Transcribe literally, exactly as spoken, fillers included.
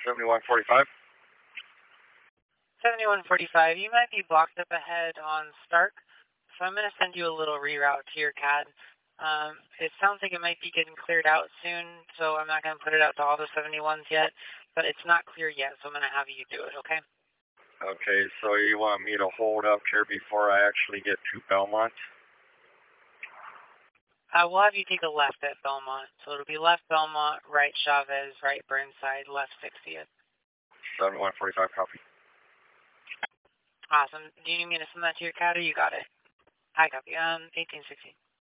seventy-one forty-five. seventy-one forty-five, you might be blocked up ahead on Stark, so I'm going to send you a little reroute to your C A D. Um, it sounds like it might be getting cleared out soon, so I'm not going to put it out to all the seventy-ones yet, but it's not clear yet, so I'm going to have you do it, okay? Okay, so you want me to hold up here before I actually get to Belmont? Uh, we'll have you take a left at Belmont, so it'll be left Belmont, right Chavez, right Burnside, left sixtieth. seventy-one forty-five, copy. Awesome. Do you need me to send that to your C A D or you got it? I copy. Um, eighteen sixty.